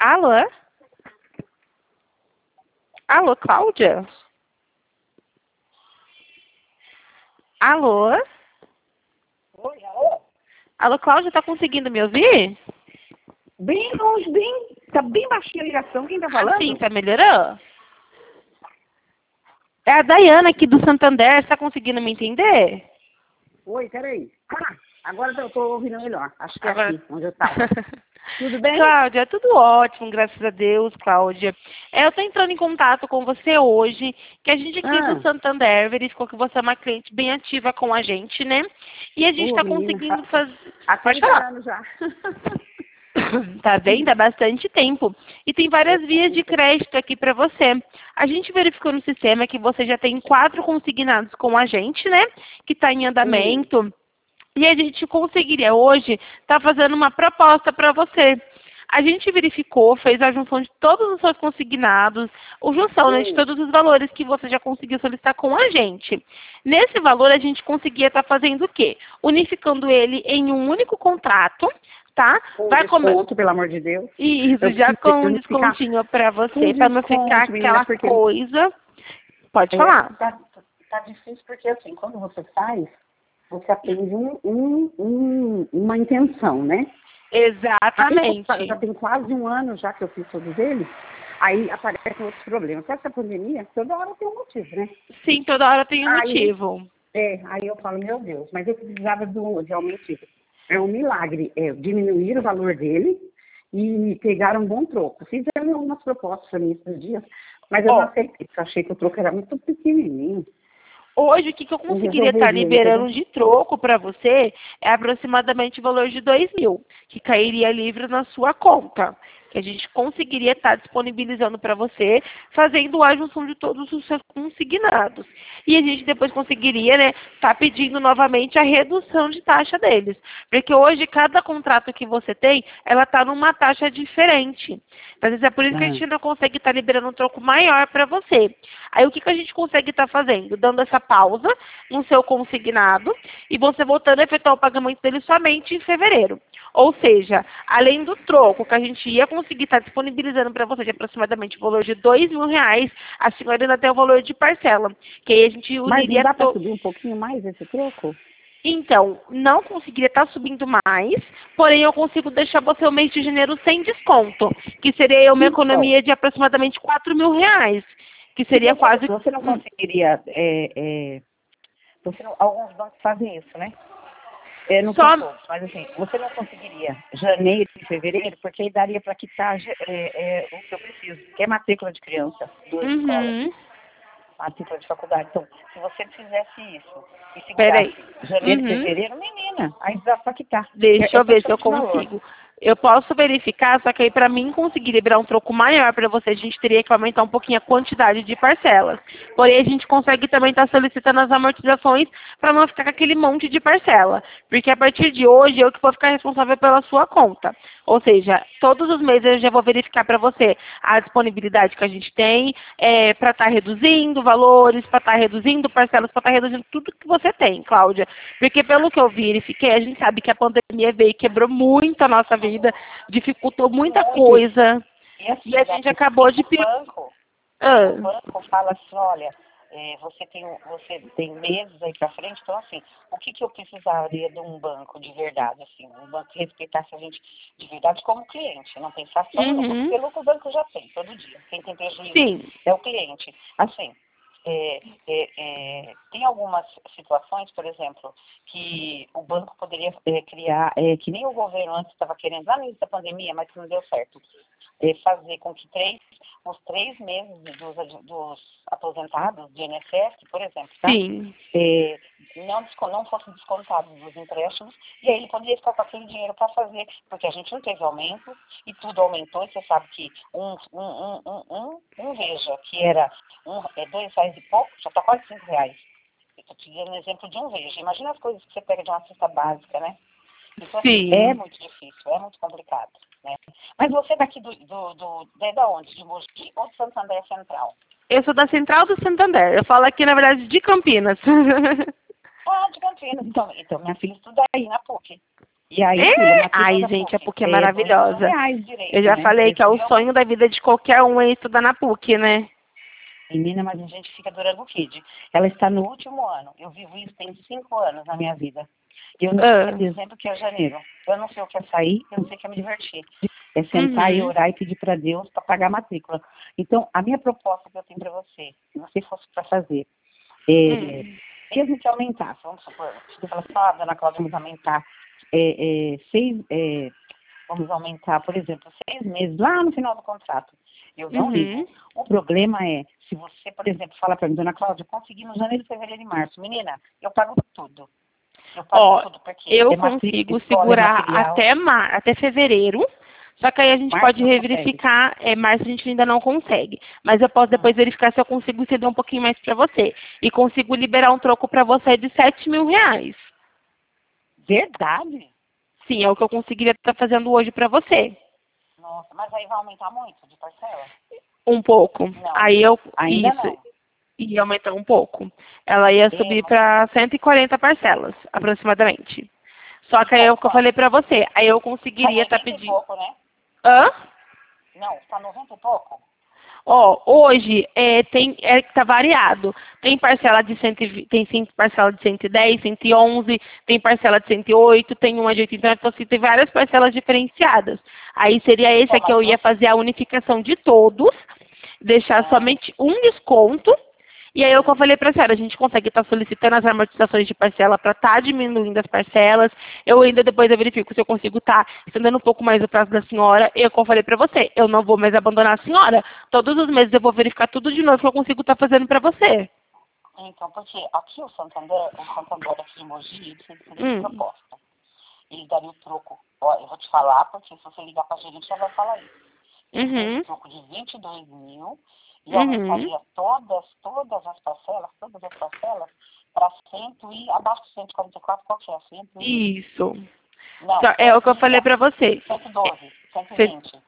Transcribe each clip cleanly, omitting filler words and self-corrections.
Alô? Alô, Cláudia? Alô? Oi, alô? Alô, Cláudia, tá conseguindo me ouvir? Bem longe, tá bem baixinha a ligação. Quem tá falando? Sim, tá melhorando? É a Dayana aqui do Santander, você tá conseguindo me entender? Oi, peraí. Agora eu tô ouvindo melhor. Acho que é Agora... aqui, onde eu tava. Tudo bem? Cláudia, tudo ótimo, graças a Deus, Cláudia. Eu tô entrando em contato com você hoje, que a gente aqui do Santander verificou que você é uma cliente bem ativa com a gente, né? E a gente tá Menina, conseguindo fazer... há Pode 30 falar. anos já. Tá vendo? Há bastante tempo. E tem várias vias de crédito aqui para você. A gente verificou no sistema que você já tem 4 consignados com a gente, né? Que está em andamento. E a gente conseguiria hoje estar fazendo uma proposta para você. A gente verificou, fez a junção de todos os seus consignados, a junção, né, de todos os valores que você já conseguiu solicitar com a gente. Nesse valor, a gente conseguia estar fazendo o quê? Unificando ele em um único contrato, tá? Com Vai desconto, pelo amor de Deus. Isso, já com um descontinho para você, para não ficar aquela coisa. Pode falar. Tá difícil porque, assim, quando você faz, você atende uma intenção, né? Exatamente. Já tem quase um ano já que eu fiz todos eles. Aí aparecem outros problemas. Com essa pandemia, toda hora tem um motivo, né? Sim, toda hora tem um motivo. Aí eu falo, meu Deus, mas eu precisava realmente, é um milagre, diminuir o valor dele e pegar um bom troco. Fizeram algumas propostas para mim esses dias, mas eu não aceitei, porque eu achei que o troco era muito pequenininho. Hoje, o que eu conseguiria estar liberando de troco para você é aproximadamente o valor de 2.000, que cairia livre na sua conta. Que a gente conseguiria estar disponibilizando para você, fazendo a junção de todos os seus consignados. E a gente depois conseguiria, né, estar pedindo novamente a redução de taxa deles. Porque hoje, cada contrato que você tem, ela está numa taxa diferente. Às vezes é por isso que a gente não consegue estar liberando um troco maior para você. Aí o que a gente consegue estar fazendo? Dando essa pausa no seu consignado e você voltando a efetuar o pagamento dele somente em fevereiro. Ou seja, além do troco que a gente ia conseguir estar disponibilizando para você de aproximadamente o valor de R$ 2.000, a senhora ainda tem o valor de parcela. Que aí a gente uniria... Mas não dá para subir um pouquinho mais esse troco? Então, não conseguiria estar subindo mais, porém eu consigo deixar você o mês de janeiro sem desconto, que seria uma economia de aproximadamente R$ 4.000, que seria quase... Você não conseguiria... alguns bancos fazem isso, né? Não são todos, mas assim, você não conseguiria janeiro e fevereiro, porque aí daria para quitar o que eu preciso, que é matrícula de criança, duas escolas, matrícula de faculdade. Então, se você fizesse isso e segurasse janeiro e fevereiro, menina, aí dá para quitar. Deixa eu ver se eu consigo. Eu posso verificar, só que aí para mim conseguir liberar um troco maior para você, a gente teria que aumentar um pouquinho a quantidade de parcelas. Porém, a gente consegue também estar solicitando as amortizações para não ficar com aquele monte de parcela. Porque a partir de hoje, eu que vou ficar responsável pela sua conta. Ou seja, todos os meses eu já vou verificar para você a disponibilidade que a gente tem para estar reduzindo valores, para estar reduzindo parcelas, para estar reduzindo tudo que você tem, Cláudia. Porque pelo que eu verifiquei, a gente sabe que a pandemia veio e quebrou muito a nossa vida, dificultou muita coisa. E a gente acabou de... O banco fala assim, olha, você tem meses aí para frente, então assim, o que eu precisaria de um banco de verdade, assim, um banco que respeitasse a gente de verdade como cliente, não pensasse só no lucro, porque lucro o banco já tem, todo dia. Quem tem prejuízo é o cliente. Assim, tem algumas situações, por exemplo, que o banco poderia criar, que nem o governo antes estava querendo, lá no início da pandemia, mas que não deu certo, fazer com que os 3 meses dos aposentados de INSS, por exemplo, tá? Não fossem descontados dos empréstimos, e aí ele poderia ficar com aquele dinheiro para fazer, porque a gente não teve aumento, e tudo aumentou, e você sabe que Veja, que era R$ 2 e pouco, já está quase R$ 5. Estou te dando um exemplo de um Veja. Imagina as coisas que você pega de uma cesta básica, né? Então, assim, é muito difícil, é muito complicado, né? Mas você daqui da onde? De Mogi ou de Santander Central? Eu sou da Central do Santander. Eu falo aqui, na verdade, de Campinas. De Campinas. Então minha filha estuda aí na PUC. E aí, filha, Ai, gente, a PUC é maravilhosa. Eu já né? falei que é o sonho da vida de qualquer um é estudar na PUC, né? Menina, mas a gente fica durando o Kid. Ela está no último ano. Eu vivo isso tem 5 anos na minha vida. Eu não sei o que é dezembro, que é janeiro. Eu não sei o que é sair, eu não sei o que é me divertir. É sentar e orar e pedir para Deus para pagar a matrícula. Então, a minha proposta que eu tenho para você, se você fosse para fazer, mesmo que aumentasse, vamos supor, você fala assim, dona Cláudia, vamos aumentar vamos aumentar, por exemplo, 6 meses lá no final do contrato. Eu não ligo. O problema é, se você, por exemplo, fala para mim, dona Cláudia, consegui no janeiro, fevereiro e março. Menina, eu pago tudo. Eu pago tudo, porque eu consigo segurar até fevereiro, só que aí a gente pode reverificar, março a gente ainda não consegue. Mas eu posso depois verificar se eu consigo ceder um pouquinho mais para você. E consigo liberar um troco para você de R$7.000. Verdade? Sim, é o que eu conseguiria estar fazendo hoje para você. Nossa, mas aí vai aumentar muito de parcela? Um pouco. Não, aí eu ainda não. Ia aumentar um pouco. Ela ia subir para 140 parcelas, aproximadamente. Só que aí é o que eu falei para você. Aí eu conseguiria estar pedindo. Pouco, né? Hã? Não, está 90 e pouco? Hoje tá variado. Tem parcela de 120, tem parcela de 110, 111, tem parcela de 108, tem uma de 89, então assim, tem várias parcelas diferenciadas. Aí seria esse que eu ia fazer a unificação de todos, deixar somente um desconto. E aí, o que eu falei para a senhora, a gente consegue estar solicitando as amortizações de parcela para estar diminuindo as parcelas. Eu ainda depois eu verifico se eu consigo estar estendendo um pouco mais o prazo da senhora. E como eu falei para você, eu não vou mais abandonar a senhora. Todos os meses eu vou verificar tudo de novo que eu consigo estar fazendo para você. Então, porque aqui o Santander aqui de Mogi, ele fez uma proposta. Ele daria o troco. Ó, eu vou te falar, porque se você ligar para a gerente, ela vai falar isso. Ele fez o troco de 22 mil. E aumentaria todas as parcelas para 100 e abaixo de 144, qual que é? 100 e... Isso. Não, é o que eu falei para você. 112, 120.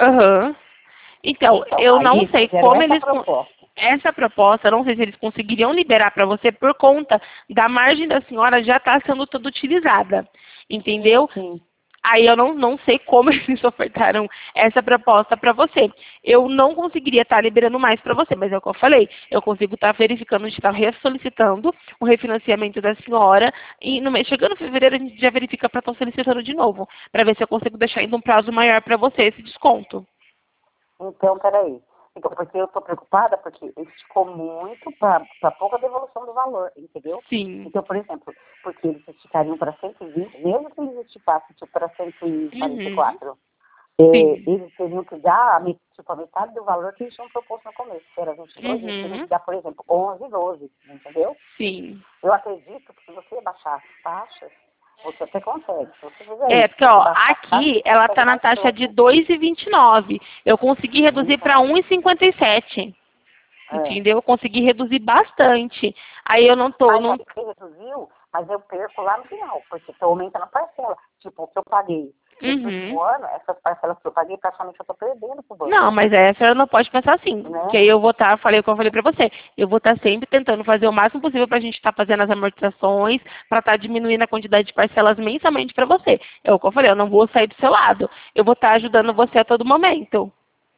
Então, eu não sei como eles... Essa proposta, eu não sei se eles conseguiriam liberar para você por conta da margem da senhora já estar sendo toda utilizada. Entendeu? Sim. Aí eu não sei como eles ofertaram essa proposta para você. Eu não conseguiria estar liberando mais para você, mas é o que eu falei. Eu consigo estar verificando, estar ressolicitando o refinanciamento da senhora. E chegando em fevereiro, a gente já verifica para estar solicitando de novo, para ver se eu consigo deixar ainda um prazo maior para você esse desconto. Então, peraí. Então, porque eu estou preocupada, porque esticou muito para pouca devolução do valor, entendeu? Sim. Então, por exemplo, porque eles esticariam para 120, mesmo que eles esticassem tipo, para 144, eles teriam que dar a metade do valor que eles tinham proposto no começo, que era 22, eles teriam que dar, por exemplo, 11, 12, entendeu? Sim. Eu acredito que se você baixar as taxas, você até consegue. Se você fizer porque aqui ela está na taxa de 2,29. Eu consegui reduzir para 1,57. Entendeu? Eu consegui reduzir bastante. Aí eu não tô... Você reduziu, mas eu perco lá no final, porque estou aumentando a parcela. Tipo, o que eu paguei. Nesse último ano, essas parcelas que eu paguei, praticamente eu estou perdendo pro banco. Não, mas essa eu não pode pensar assim. Né? Porque aí eu vou estar, como eu falei pra você, eu vou estar sempre tentando fazer o máximo possível pra gente estar fazendo as amortizações, pra estar diminuindo a quantidade de parcelas mensalmente pra você. É o que eu falei, eu não vou sair do seu lado. Eu vou estar ajudando você a todo momento.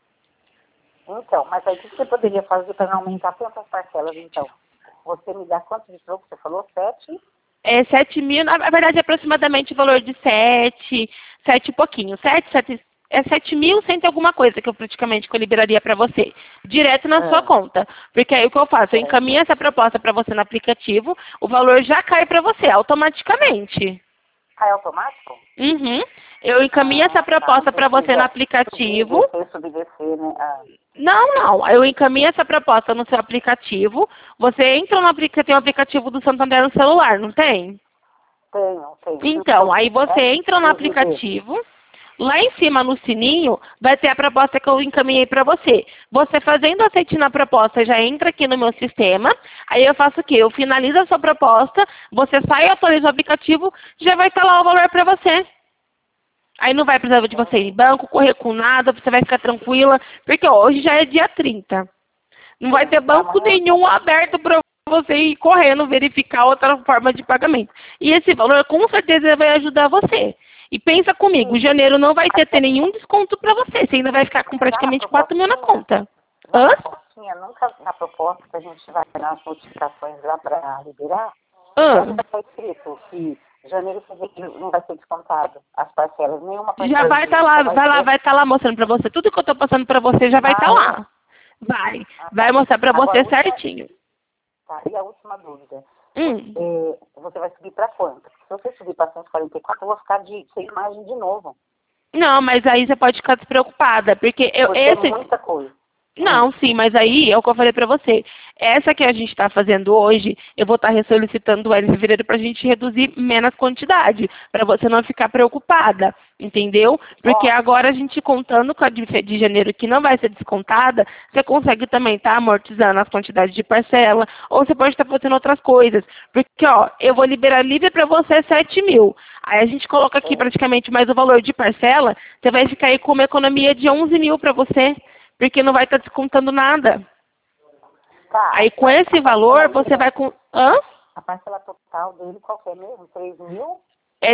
Então, mas aí o que você poderia fazer para não aumentar tantas parcelas, então? Você me dá quanto de troco? Você falou 7? 7 mil, na verdade, é aproximadamente o valor de 7 e pouquinho. 7.100 alguma coisa que eu praticamente liberaria para você, direto na sua conta. Porque aí o que eu faço? Eu encaminho essa proposta para você no aplicativo, o valor já cai para você automaticamente. Cai automático? Eu encaminho essa proposta para você no aplicativo. Não. Eu encaminho essa proposta no seu aplicativo. Você entra no aplicativo, tem um aplicativo do Santander no celular, não tem? Tenho. Então, aí você entra no aplicativo, lá em cima no sininho, vai ter a proposta que eu encaminhei para você. Você fazendo aceite na proposta, já entra aqui no meu sistema. Aí eu faço o quê? Eu finalizo a sua proposta, você sai e atualiza o aplicativo, já vai estar lá o valor para você. Aí não vai precisar de você ir em banco, correr com nada, você vai ficar tranquila, porque hoje já é dia 30. Não vai ter banco nenhum aberto para você ir correndo verificar outra forma de pagamento. E esse valor com certeza vai ajudar você. E pensa comigo, janeiro não vai ter nenhum desconto para você. Você ainda vai ficar com praticamente 4 mil na conta. Hã? Nunca na proposta que a gente vai nas notificações lá para liberar, Hã? está escrito que janeiro e fevereiro não vai ser descontado as parcelas, nenhuma parcela. Já vai estar lá, vai estar lá mostrando para você. Tudo que eu tô passando para você já vai estar lá. Vai mostrar para você certinho. Tá, e a última dúvida. Você vai subir para quanto? Se você subir para 144, eu vou ficar sem imagem de novo. Não, mas aí você pode ficar despreocupada, porque É muita coisa. Não, sim, mas aí é o que eu falei pra você. Essa que a gente está fazendo hoje, eu vou estar ressolicitando ela em fevereiro para a gente reduzir menos quantidade, para você não ficar preocupada, entendeu? Porque agora a gente contando com a de janeiro que não vai ser descontada, você consegue também estar amortizando as quantidades de parcela, ou você pode estar fazendo outras coisas. Porque, ó, eu vou liberar livre para você 7 mil. Aí a gente coloca aqui praticamente mais o valor de parcela, você vai ficar aí com uma economia de 11 mil para você. Porque não vai estar descontando nada. Tá. Aí com esse valor, você vai com... Hã? A parcela total dele, qual que é mesmo? 3 mil? É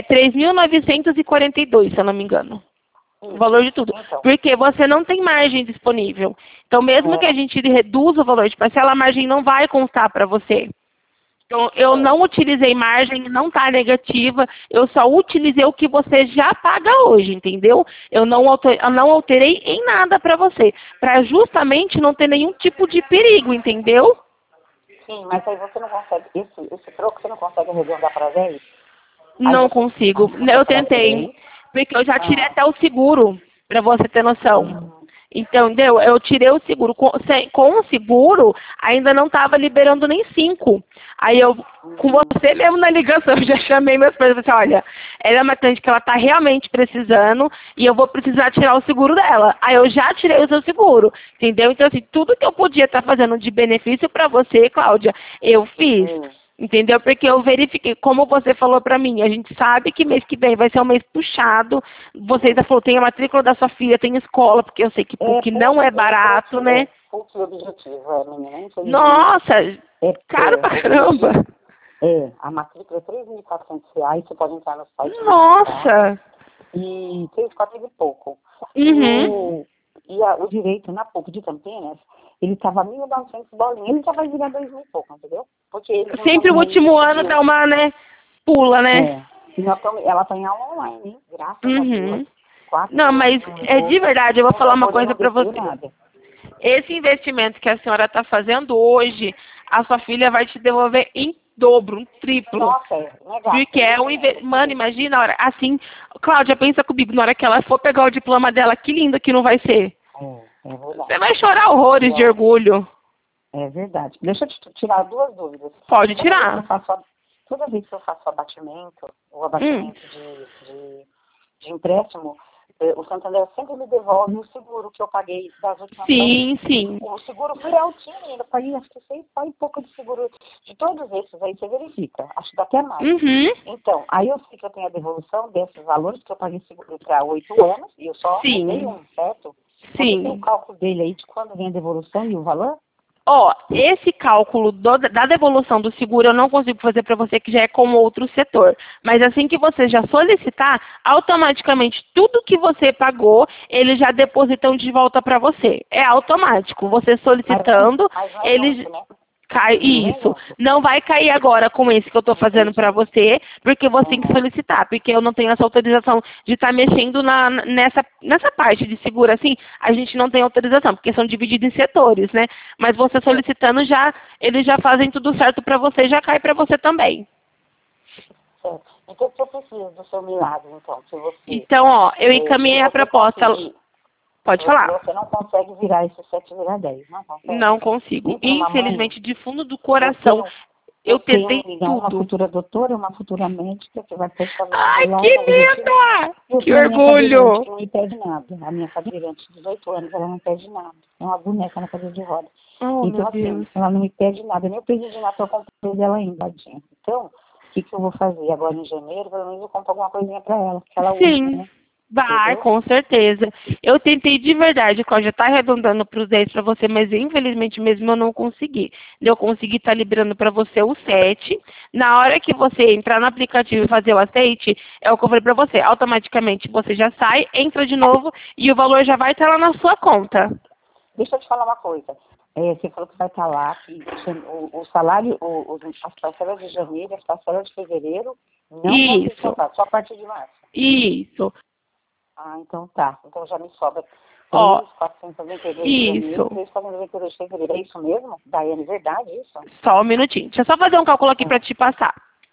3.942, se eu não me engano. O valor de tudo. Então. Porque você não tem margem disponível. Então, mesmo que a gente reduza o valor de parcela, a margem não vai constar para você. Então, eu não utilizei margem, não está negativa, eu só utilizei o que você já paga hoje, entendeu? Eu não alterei em nada para você, para justamente não ter nenhum tipo de perigo, entendeu? Sim, mas aí você não consegue, esse troco você não consegue arredondar para 10? Não consigo, eu tentei, porque eu já tirei até o seguro, para você ter noção. Entendeu? Eu tirei o seguro. Com o seguro, ainda não estava liberando nem 5. Aí eu, com você mesmo na ligação, eu já chamei meus pais e falei assim, olha, ela é uma cliente que ela está realmente precisando e eu vou precisar tirar o seguro dela. Aí eu já tirei o seu seguro, entendeu? Então, assim, tudo que eu podia estar fazendo de benefício para você, Cláudia, eu fiz. Entendeu? Porque eu verifiquei, como você falou pra mim, a gente sabe que mês que vem vai ser um mês puxado. Você ainda falou, tem a matrícula da sua filha, tem escola, porque eu sei que PUC não é barato, né? PUC objetivo, menina. Nossa, caro pra caramba. A matrícula é R$ 3.400, você pode entrar no site. Nossa! E 3.400 e pouco. E o direito na PUC de Campinas, ele estava 1.900 bolinhas, ele já vai virar 2.000 e pouco, entendeu? Porque sempre o último ano dá uma, né? Pula, né? Ela está em aula online, hein? Graças a Deus. Não, mas é de verdade, eu vou falar uma coisa para você. Esse investimento que a senhora está fazendo hoje, a sua filha vai te devolver em dobro, um triplo. Nossa, legal. Porque é um investimento. Mano, imagina a hora. Assim, Cláudia, pensa comigo, na hora que ela for pegar o diploma dela, que lindo que não vai ser. É verdade. Você vai chorar horrores de orgulho. É verdade. Deixa eu te tirar 2 dúvidas. Pode tirar. Toda vez que eu faço o abatimento de empréstimo, o Santander sempre me devolve o seguro que eu paguei das últimas Sim. O seguro foi altinho ainda, eu paguei acho que 6 e pouco de seguro. De todos esses aí você verifica, acho que dá até mais. Então, aí eu sei que eu tenho a devolução desses valores que eu paguei seguro para 8 anos e eu só dei certo? Você tem o cálculo dele aí de quando vem a devolução e o valor? Esse cálculo da devolução do seguro eu não consigo fazer para você, que já é com outro setor. Mas assim que você já solicitar, automaticamente tudo que você pagou, eles já depositam de volta para você. É automático. Você solicitando, eles... Cai, isso. Não vai cair agora com esse que eu estou fazendo para você, porque você tem que solicitar, porque eu não tenho essa autorização de estar mexendo nessa parte de seguro, assim, a gente não tem autorização, porque são divididos em setores, né? Mas você solicitando, eles já fazem tudo certo para você, já cai para você também. Certo. Então, eu preciso do seu milagre, então, se você... Então, eu encaminhei a proposta... Pode falar. Você não consegue virar esse 7 virar 10, não consegue? Não consigo. Infelizmente, de fundo do coração, eu tentei tudo. Uma futura doutora, uma futura médica que vai ter que fazer... Ai, que linda! Que orgulho! Não me pede nada. A minha cadeirante de 18 anos, ela não pede nada. É uma boneca na cadeira de roda. Então, assim, ela não me pede nada. Nem o presente de Natal eu comprei dela ainda, Badinha. Então, o que eu vou fazer? Agora, em janeiro, pelo menos eu compro alguma coisinha pra ela, que ela usa, né? Vai, entendeu? com certeza. Eu tentei de verdade, Cláudia, tá arredondando para os 10 para você, mas infelizmente mesmo eu não consegui. Eu consegui estar liberando para você o 7. Na hora que você entrar no aplicativo e fazer o aceite, é o que eu falei para você, automaticamente você já sai, entra de novo e o valor já vai estar lá na sua conta. Deixa eu te falar uma coisa. Você falou que vai estar lá, que o salário, as parcelas de janeiro e as parcelas de fevereiro não vão ser Isso, descontadas, só a partir de março. isso. Ah, então tá. Então já me sobra Ó, 3.492 de janeiro, isso. 3.492 de fevereiro. É isso mesmo? Daiane, é verdade isso? Só um minutinho. Deixa eu só fazer um cálculo aqui para te passar.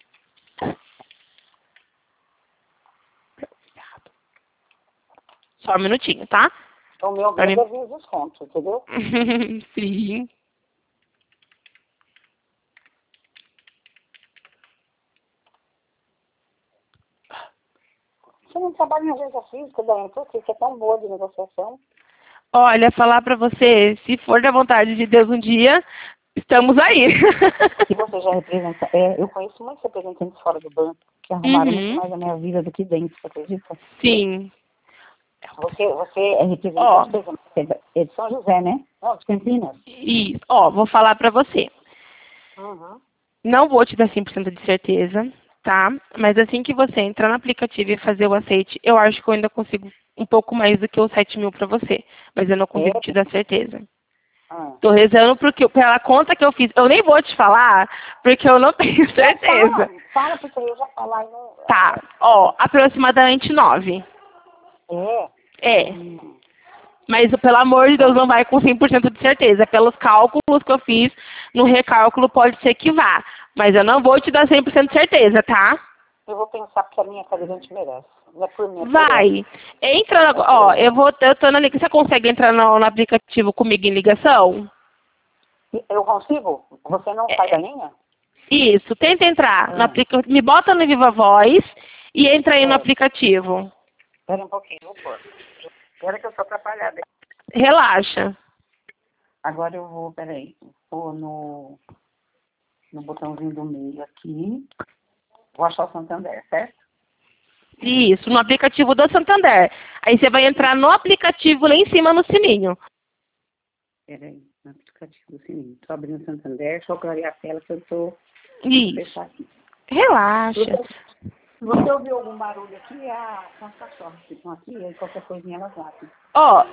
Só um minutinho, tá? O meu Pra mim- deve vir desconto, entendeu? Sim. Você não trabalha em agência física, Daiane, por quê? Você é tão boa de negociação. Olha, falar pra você, se for da vontade de Deus um dia, estamos aí. Que você já representa. Eu conheço muitos representantes fora do banco que arrumaram muito Uhum. mais a minha vida do que dentro, você acredita? Sim. Você é representante, Ó, por exemplo, é de São José, né? Não, de Campinas. isso. Ó, vou falar pra você. Uhum. Não vou te dar 100% de certeza, tá? Mas assim que você entrar no aplicativo e fazer o aceite, eu acho que eu ainda consigo um pouco mais do que os 7 mil pra você. Mas eu não consigo te dar certeza. Ah. Tô rezando porque, pela conta que eu fiz. Eu nem vou te falar, porque eu não tenho certeza. Fala, porque eu já falar e não... Tá, ó, aproximadamente 9. É. É. Mas, pelo amor de Deus, não vai com 100% de certeza. Pelos cálculos que eu fiz, no recálculo pode ser que vá. Mas eu não vou te dar 100% de certeza, tá? Eu vou pensar porque a minha cadeirante merece. Não é por mim, é por ela. Vai. Entra, ó, eu tô na ligação. Você consegue entrar no aplicativo comigo em ligação? Eu consigo? Você não sai da linha? Isso, tenta entrar no aplicativo. Me bota no Viva Voz e entra aí no aplicativo. Espera um pouquinho, vou pôr. Espera que eu sou atrapalhada. Relaxa. Agora eu vou, peraí, vou no botãozinho do meio aqui. Vou achar o Santander, certo? Isso, no aplicativo do Santander. Aí você vai entrar no aplicativo lá em cima no sininho. Peraí, no aplicativo do sininho. Estou abrindo o Santander, deixa eu clarear a tela que eu estou Isso. fechar aqui. Relaxa. Se você ouvir algum barulho aqui, são as cachorras que estão aqui, e qualquer coisinha elas latem. Ó,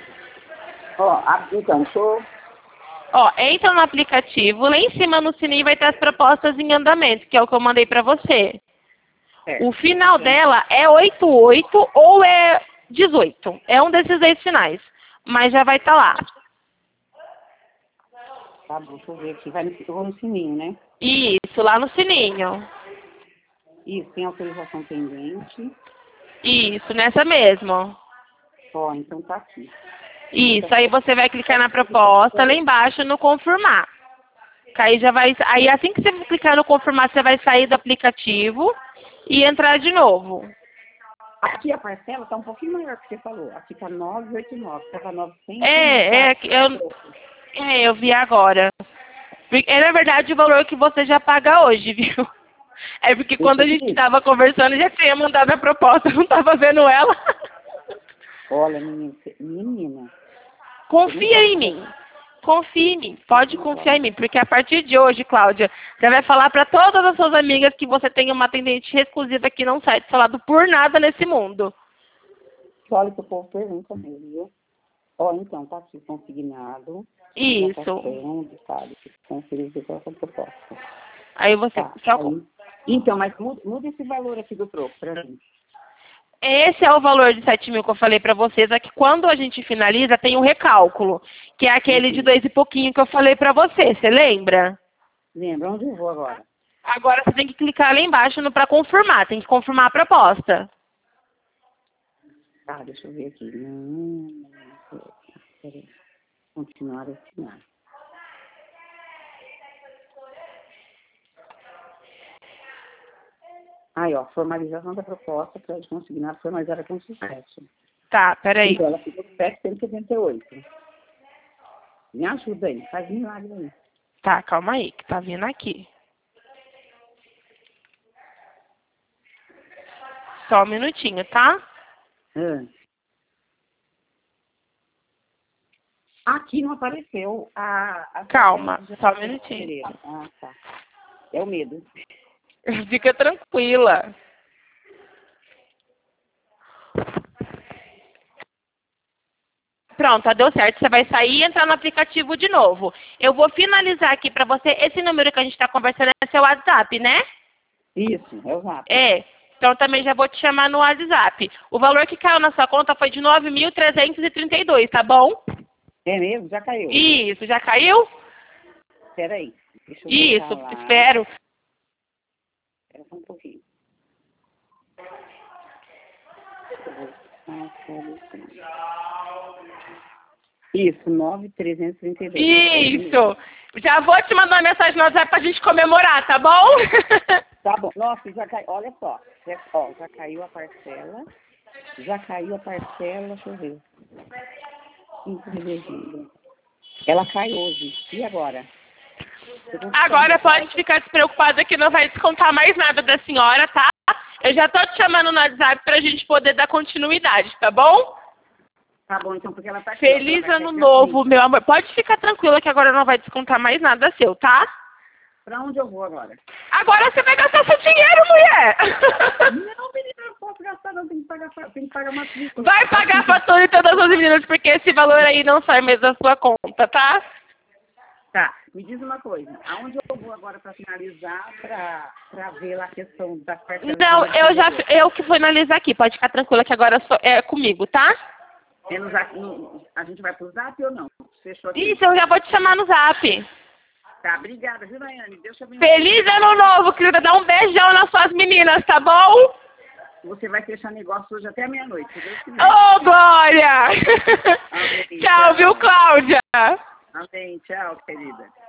Então, deixa ó, entra no aplicativo, lá em cima no sininho vai ter as propostas em andamento, que é o que eu mandei pra você. O final dela é 88 ou é 18. É um desses 10 finais. Mas já vai estar lá. Tá bom, deixa eu ver aqui. Eu vou no sininho, né? Isso, lá no sininho. Isso, tem autorização pendente. Isso, nessa mesmo. Ó, então tá aqui. Isso, aí você vai clicar na proposta, lá embaixo no confirmar. Que aí já vai. Aí assim que você clicar no confirmar, você vai sair do aplicativo e entrar de novo. Aqui a parcela tá um pouquinho maior que você falou. Aqui tá 989, tá 900. Eu vi agora. É na verdade o valor que você já paga hoje, viu? É porque quando a gente estava conversando, já tinha mandado a proposta, eu não estava vendo ela. Olha, menina. Confia em mim. Confia em mim. Pode confiar em mim. Porque a partir de hoje, Cláudia, você vai falar para todas as suas amigas que você tem uma atendente exclusiva que não sai de seu lado por nada nesse mundo. Olha que o povo pergunta mesmo, viu? Ó, então, tá aqui consignado. Isso. Detalhe, conferir essa proposta. Aí você... Então, mas muda esse valor aqui do troco pra mim. Esse é o valor de 7 mil que eu falei pra vocês. É que quando a gente finaliza, tem um recálculo. Que é aquele de 2 e pouquinho que eu falei pra você. Você lembra? Lembra? Onde eu vou agora? Agora você tem que clicar lá embaixo no pra confirmar. Tem que confirmar a proposta. Tá, deixa eu ver aqui. Peraí. Continuar a assinar. Aí, ó, formalização da proposta, crédito consignado, formalizada com sucesso. Tá, peraí. Então, ela ficou 778. Me ajuda aí, faz milagre aí. Tá, calma aí, que tá vindo aqui. Só um minutinho, tá? Aqui não apareceu a Calma, só um minutinho. Ah, tá. É o medo. Fica tranquila. Pronto, deu certo. Você vai sair e entrar no aplicativo de novo. Eu vou finalizar aqui para você. Esse número que a gente está conversando é seu WhatsApp, né? Isso, é o WhatsApp. É. Então também já vou te chamar no WhatsApp. O valor que caiu na sua conta foi de 9.332, tá bom? É mesmo? Já caiu? Isso, já caiu? Espera aí. Deixa eu Isso, lá. espero. Espera só um pouquinho. Isso, 9.332. Isso. Já vou te mandar uma mensagem no WhatsApp pra gente comemorar, tá bom? Tá bom. Nossa, já caiu. Olha só. Já caiu a parcela. Já caiu a parcela. Deixa eu ver. Ela cai hoje. E agora? Agora pode ficar despreocupada que não vai descontar mais nada da senhora, tá? Eu já tô te chamando no WhatsApp pra gente poder dar continuidade, tá bom? Tá bom, então, porque ela tá aqui. Feliz ano novo, meu amor. Pode ficar tranquila que agora não vai descontar mais nada seu, tá? Pra onde eu vou agora? Agora você vai gastar seu dinheiro, mulher! Não, menina, eu não posso gastar, não. Tem que pagar matrícula. Vai pagar a fatura e todas as meninas, porque esse valor aí não sai mesmo da sua conta, tá? Tá, me diz uma coisa. Aonde eu vou agora pra finalizar, pra ver lá a questão das parcelas? Não, eu que vou analisar aqui. Pode ficar tranquila que agora é comigo, tá? A gente vai pro Zap ou não? Fechou aqui? Isso, eu já vou te chamar no Zap. Tá, obrigada, viu, Daiane? Deus te abençoe. Feliz ano novo, querida. Dá um beijão nas suas meninas, tá bom? Você vai fechar negócio hoje até meia-noite, se Deus quiser. Ô, Glória! Amém, Tchau, viu, Cláudia? Amém, tchau, querida.